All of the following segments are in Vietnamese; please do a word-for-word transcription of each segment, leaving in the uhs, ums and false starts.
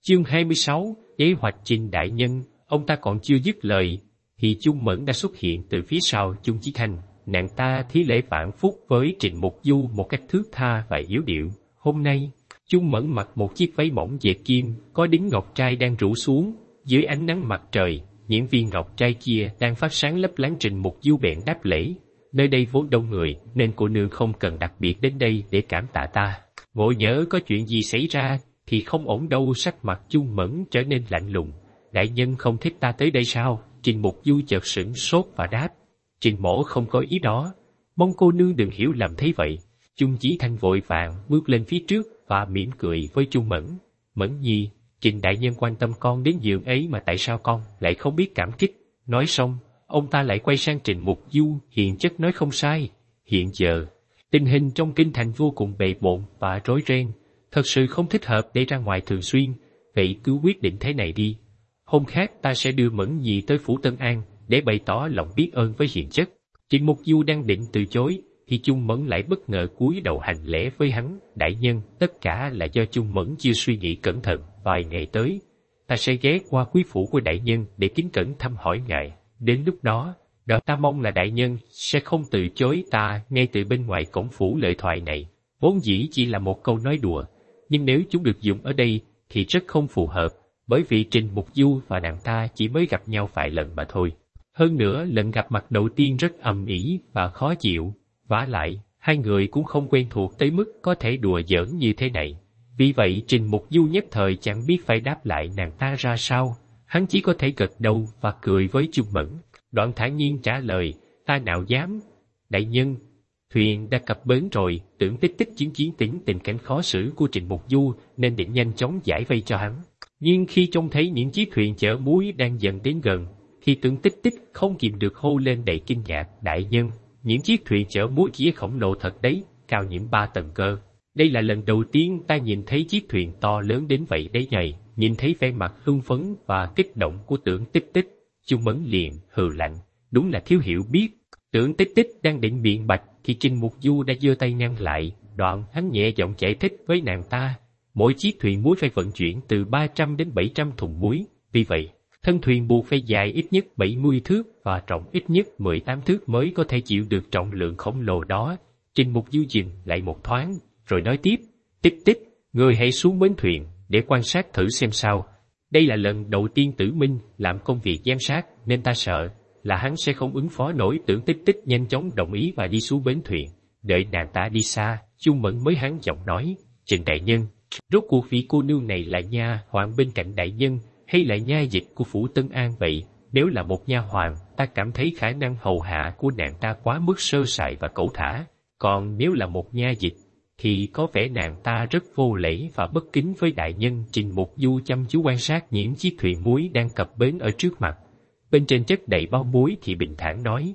Chương hai mươi sáu, kế hoạch Trình đại nhân. Ông ta còn chưa dứt lời, thì Chung Mẫn đã xuất hiện từ phía sau Chung Chí Thanh. Nàng ta thí lễ vạn phúc với Trình Mục Du một cách thướt tha và yếu điệu. Hôm nay, Chung Mẫn mặc một chiếc váy mỏng dệt kim, có đính ngọc trai đang rủ xuống. Dưới ánh nắng mặt trời, những viên ngọc trai kia đang phát sáng lấp lánh. Trình Mục Du bèn đáp lễ. Nơi đây vốn đông người, nên cô nương không cần đặc biệt đến đây để cảm tạ ta. Ngộ nhỡ có chuyện gì xảy ra, thì không ổn đâu. Sắc mặt Chung Mẫn trở nên lạnh lùng. Đại nhân không thích ta tới đây sao? Trình Mục Du chợt sửng sốt và đáp. Trình mỗ không có ý đó, mong cô nương đừng hiểu lầm thấy vậy. Chung Chí Thanh vội vàng bước lên phía trước và mỉm cười với Chung Mẫn. Mẫn nhi, Trình đại nhân quan tâm con đến giường ấy mà tại sao con lại không biết cảm kích? Nói xong, ông ta lại quay sang Trình Mục Du, hiền chất nói không sai. Hiện giờ, tình hình trong kinh thành vô cùng bề bộn và rối ren, thật sự không thích hợp để ra ngoài thường xuyên. Vậy cứ quyết định thế này đi. Hôm khác ta sẽ đưa Mẫn nhi tới phủ Tân An để bày tỏ lòng biết ơn với hiền chất. Trình Mục Du đang định từ chối, thì Chung Mẫn lại bất ngờ cúi đầu hành lễ với hắn. Đại nhân, tất cả là do Chung Mẫn chưa suy nghĩ cẩn thận. Vài ngày tới, ta sẽ ghé qua quý phủ của đại nhân để kính cẩn thăm hỏi ngài. Đến lúc đó, đợi ta mong là đại nhân sẽ không từ chối ta ngay từ bên ngoài cổng phủ. Lời thoại này vốn dĩ chỉ là một câu nói đùa, nhưng nếu chúng được dùng ở đây thì rất không phù hợp, bởi vì Trình Mục Du và nàng ta chỉ mới gặp nhau vài lần mà thôi. Hơn nữa, lần gặp mặt đầu tiên rất ầm ĩ và khó chịu, vả lại, hai người cũng không quen thuộc tới mức có thể đùa giỡn như thế này. Vì vậy, Trình Mục Du nhất thời chẳng biết phải đáp lại nàng ta ra sao, hắn chỉ có thể gật đầu và cười với Chung Mẫn. Đoạn thản nhiên trả lời, ta nào dám. Đại nhân, thuyền đã cập bến rồi. Tưởng Tích Tích chứng kiến tính tình cảnh khó xử của Trình Mục Du nên định nhanh chóng giải vây cho hắn. Nhưng khi trông thấy những chiếc thuyền chở muối đang dần đến gần, thì Tưởng Tích Tích không kìm được hô lên đầy kinh ngạc. Đại nhân, những chiếc thuyền chở muối kia khổng lồ thật đấy, cao nhiễm ba tầng cơ. Đây là lần đầu tiên ta nhìn thấy chiếc thuyền to lớn đến vậy đấy nhầy. Nhìn thấy vẻ mặt hưng phấn và kích động của Tưởng Tích Tích, Chung Mẫn liền hừ lạnh, đúng là thiếu hiểu biết. Tưởng Tích Tích đang định biện bạch thì Trình Mục Du đã giơ tay ngăn lại. Đoạn hắn nhẹ giọng giải thích với nàng ta, mỗi chiếc thuyền muối phải vận chuyển từ ba trăm đến bảy trăm thùng muối, vì vậy thân thuyền buộc phải dài ít nhất bảy mươi thước và trọng ít nhất mười tám thước mới có thể chịu được trọng lượng khổng lồ đó. Trình Mục Du dừng lại một thoáng, rồi nói tiếp, Tích Tích, người hãy xuống bến thuyền để quan sát thử xem sao. Đây là lần đầu tiên Tử Minh làm công việc giám sát, nên ta sợ là hắn sẽ không ứng phó nổi. Tưởng Tích Tích nhanh chóng đồng ý và đi xuống bến thuyền. Đợi nàng ta đi xa, Chung Mẫn mới hắn giọng nói, Trình đại nhân, rốt cuộc vị cô nương này là nha hoàn bên cạnh đại nhân hay là nha dịch của phủ Tân An vậy? Nếu là một nha hoàn, ta cảm thấy khả năng hầu hạ của nàng ta quá mức sơ sài và cẩu thả. Còn nếu là một nha dịch, thì có vẻ nàng ta rất vô lễ và bất kính với đại nhân. Trình Mục Du chăm chú quan sát những chiếc thuyền muối đang cập bến ở trước mặt. Bên trên chất đầy bao muối thì bình thản nói,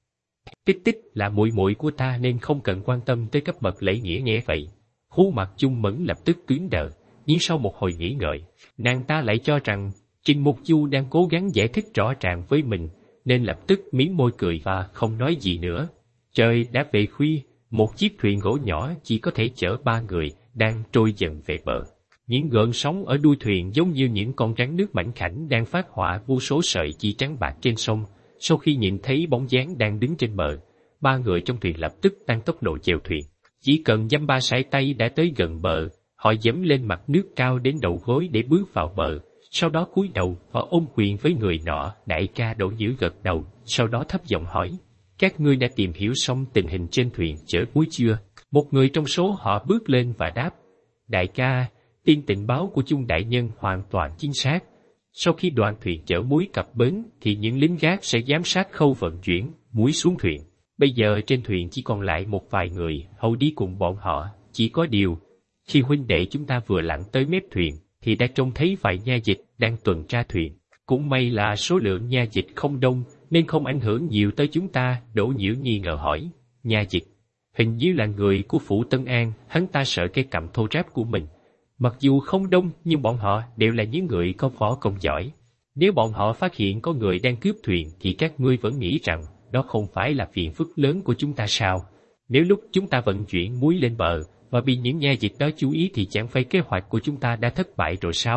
Tích Tích là muội muội của ta nên không cần quan tâm tới cấp bậc lễ nghĩa. Nghe vậy, khuôn mặt Chung Mẫn lập tức cứng đờ, nhưng sau một hồi nghĩ ngợi, nàng ta lại cho rằng Trình Mục Du đang cố gắng giải thích rõ ràng với mình, nên lập tức mím môi cười và không nói gì nữa. Trời đã về khuya, một chiếc thuyền gỗ nhỏ chỉ có thể chở ba người đang trôi dần về bờ. Những gợn sóng ở đuôi thuyền giống như những con rắn nước mảnh khảnh đang phát họa vô số sợi chỉ trắng bạc trên sông. Sau khi nhìn thấy bóng dáng đang đứng trên bờ, ba người trong thuyền lập tức tăng tốc độ chèo thuyền. Chỉ cần dăm ba sải tay đã tới gần bờ, họ dẫm lên mặt nước cao đến đầu gối để bước vào bờ. Sau đó cúi đầu và ôm quyền với người nọ. Đại ca Đỗ Nhữ gật đầu, sau đó thấp giọng hỏi, các ngươi đã tìm hiểu xong tình hình trên thuyền chở muối chưa? Một người trong số họ bước lên và đáp, đại ca, tin tình báo của Chung đại nhân hoàn toàn chính xác. Sau khi đoàn thuyền chở muối cập bến thì những lính gác sẽ giám sát khâu vận chuyển muối xuống thuyền. Bây giờ trên thuyền chỉ còn lại một vài người hầu đi cùng bọn họ. Chỉ có điều, khi huynh đệ chúng ta vừa lặn tới mép thuyền thì đã trông thấy vài nha dịch đang tuần tra thuyền. Cũng may là số lượng nha dịch không đông nên không ảnh hưởng nhiều tới chúng ta. Đỗ Nhiễu nghi ngờ hỏi, nha dịch, hình như là người của phủ Tân An. Hắn ta sợ cái cằm thô ráp của mình. Mặc dù không đông nhưng bọn họ đều là những người có võ công giỏi. Nếu bọn họ phát hiện có người đang cướp thuyền thì các ngươi vẫn nghĩ rằng đó không phải là phiền phức lớn của chúng ta sao? Nếu lúc chúng ta vận chuyển muối lên bờ và bị những nha dịch đó chú ý thì chẳng phải kế hoạch của chúng ta đã thất bại rồi sao?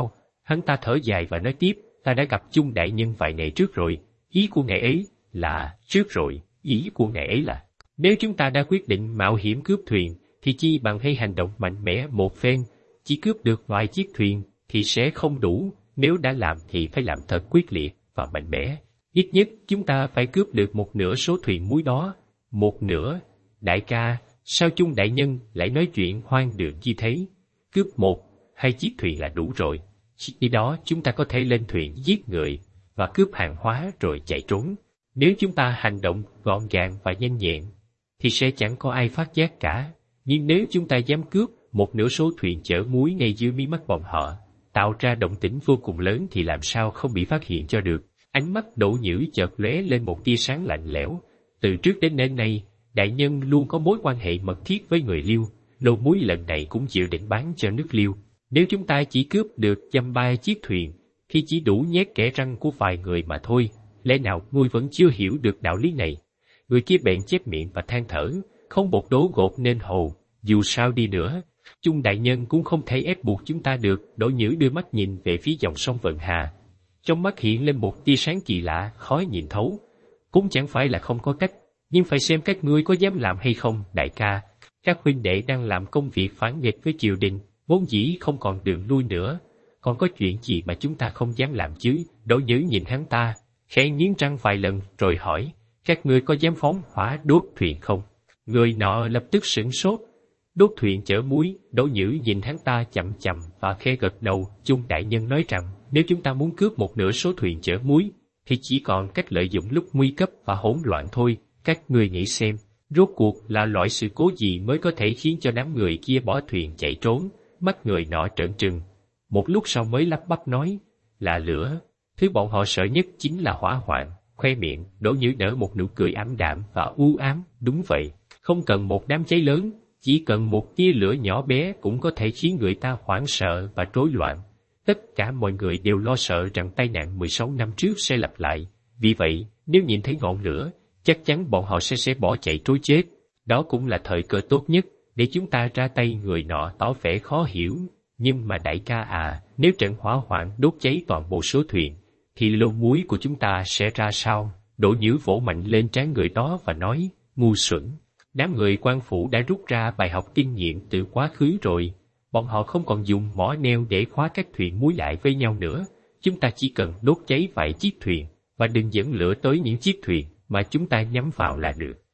Hắn ta thở dài và nói tiếp, ta đã gặp chung đại nhân vài ngày trước rồi, ý của ngài ấy là, trước rồi, ý của ngài ấy là, nếu chúng ta đã quyết định mạo hiểm cướp thuyền, thì chi bằng hay hành động mạnh mẽ một phen, chỉ cướp được vài chiếc thuyền thì sẽ không đủ, nếu đã làm thì phải làm thật quyết liệt và mạnh mẽ. Ít nhất chúng ta phải cướp được một nửa số thuyền muối đó. Một nửa? Đại ca, sao chung đại nhân lại nói chuyện hoang đường như thế? Cướp một, hai chiếc thuyền là đủ rồi. Khi đó chúng ta có thể lên thuyền giết người và cướp hàng hóa rồi chạy trốn. Nếu chúng ta hành động gọn gàng và nhanh nhẹn, thì sẽ chẳng có ai phát giác cả. Nhưng nếu chúng ta dám cướp một nửa số thuyền chở muối ngay dưới mí mắt bọn họ, tạo ra động tĩnh vô cùng lớn thì làm sao không bị phát hiện cho được. Ánh mắt Đỗ Nhữ chợt lóe lên một tia sáng lạnh lẽo. Từ trước đến đến nay, đại nhân luôn có mối quan hệ mật thiết với người Liêu. Lô muối lần này cũng chịu định bán cho nước Liêu. Nếu chúng ta chỉ cướp được dăm ba chiếc thuyền, thì chỉ đủ nhét kẽ răng của vài người mà thôi. Lẽ nào ngươi vẫn chưa hiểu được đạo lý này? Người kia bèn chép miệng và than thở, không bột đố gột nên hồ. Dù sao đi nữa, chung đại nhân cũng không thể ép buộc chúng ta được. Đỗ Nhữ đưa mắt nhìn về phía dòng sông Vận Hà. Trong mắt hiện lên một tia sáng kỳ lạ, khó nhìn thấu. Cũng chẳng phải là không có cách, nhưng phải xem các ngươi có dám làm hay không, đại ca. Các huynh đệ đang làm công việc phản nghịch với triều đình, vốn dĩ không còn đường lui nữa. Còn có chuyện gì mà chúng ta không dám làm chứ? Đỗ Nhữ nhìn hắn ta, khẽ nghiến răng vài lần rồi hỏi, các ngươi có dám phóng hỏa đốt thuyền không? Người nọ lập tức sửng sốt. Đốt thuyền chở muối. Đỗ Nhữ nhìn hắn ta chậm chậm và khẽ gật đầu. Chung đại nhân nói rằng, nếu chúng ta muốn cướp một nửa số thuyền chở muối, thì chỉ còn cách lợi dụng lúc nguy cấp và hỗn loạn thôi. Các ngươi nghĩ xem, rốt cuộc là loại sự cố gì mới có thể khiến cho đám người kia bỏ thuyền chạy trốn? Mắt người nọ trợn trừng. Một lúc sau mới lắp bắp nói, là lửa. Thứ bọn họ sợ nhất chính là hỏa hoạn. Khoe miệng, Đỗ Nhữ nở một nụ cười ảm đạm và u ám. Đúng vậy, không cần một đám cháy lớn, chỉ cần một tia lửa nhỏ bé cũng có thể khiến người ta hoảng sợ và rối loạn. Tất cả mọi người đều lo sợ rằng tai nạn mười sáu năm trước sẽ lặp lại. Vì vậy, nếu nhìn thấy ngọn lửa, chắc chắn bọn họ sẽ sẽ bỏ chạy trối chết. Đó cũng là thời cơ tốt nhất để chúng ta ra tay. Người nọ tỏ vẻ khó hiểu. Nhưng mà đại ca à, nếu trận hỏa hoạn đốt cháy toàn bộ số thuyền, thì lô muối của chúng ta sẽ ra sao? Đỗ Nhữ vỗ mạnh lên trán người đó và nói, ngu xuẩn. Đám người quan phủ đã rút ra bài học kinh nghiệm từ quá khứ rồi. Bọn họ không còn dùng mỏ neo để khóa các thuyền muối lại với nhau nữa. Chúng ta chỉ cần đốt cháy vài chiếc thuyền, và đừng dẫn lửa tới những chiếc thuyền mà chúng ta nhắm vào là được.